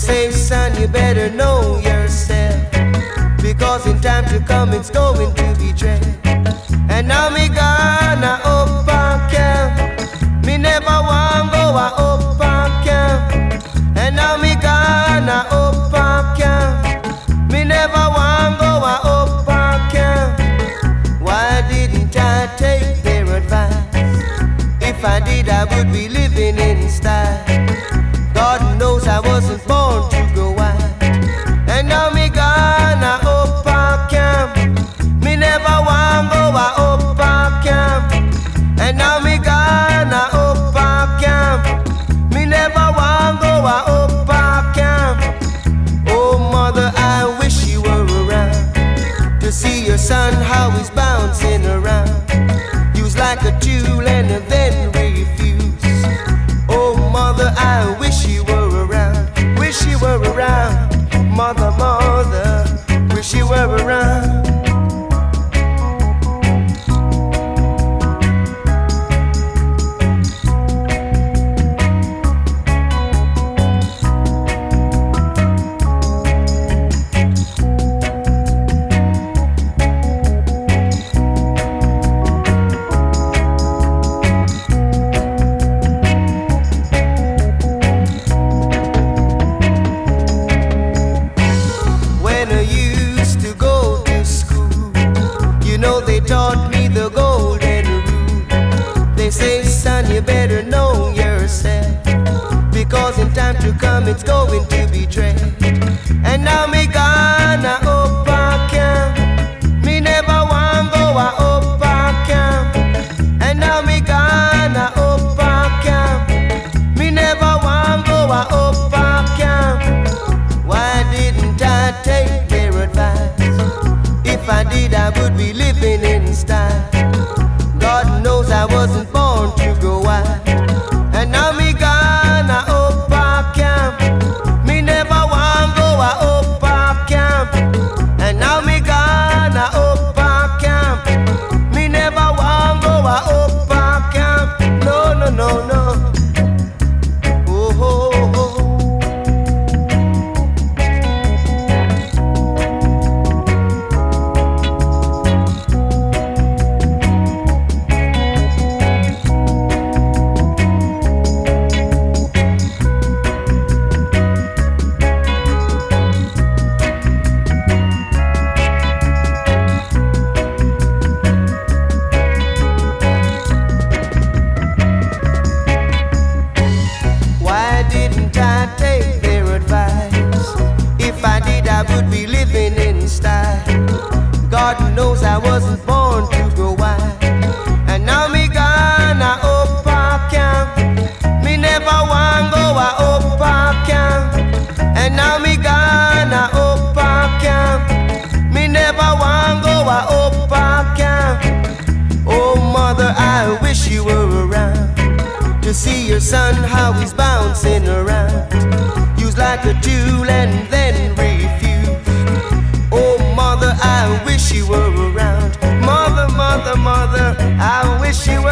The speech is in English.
say, son, you better know yourself, because in time to come it's going to be dread. And now me gonna open camp, me never want go a open camp. And now me gonna open camp, me never want go a open camp. Why didn't I take their advice? If I did, I would be living in style. God knows I wasn't born to go wild. And now me gonna open camp, me never want go a open camp. And now me gonna open camp, me never want go a open camp. Oh mother, I wish you were around to see your son how he's bouncing around. Use like a tool and then refuse. Oh mother, I wish you were around. Wish you were around. Mother, mother, wish you were around. Taught me the golden rule. They say, son, you better know yourself, because in time to come it's going to be dread. And now me gonna open camp, me never want go a open camp. And now me gonna open camp, me never want go a open camp. Why didn't I take their advice? If I did, I would be living in style. God knows I wasn't born to go wild. And now me gonna open camp, me never want go a open camp. And now me gonna open camp, me never want go a open camp. No, no, no, no. Oh, oh, oh. God knows I wasn't born to go wild. And now me gonna open camp, me never want go a open camp. And now me gonna open camp, me never want go a open camp. Oh mother, I wish you were around to see your son how he's bouncing around. Use like a tool and then refuse. Oh mother, I wish you were around. Mother, mother, mother, I wish you were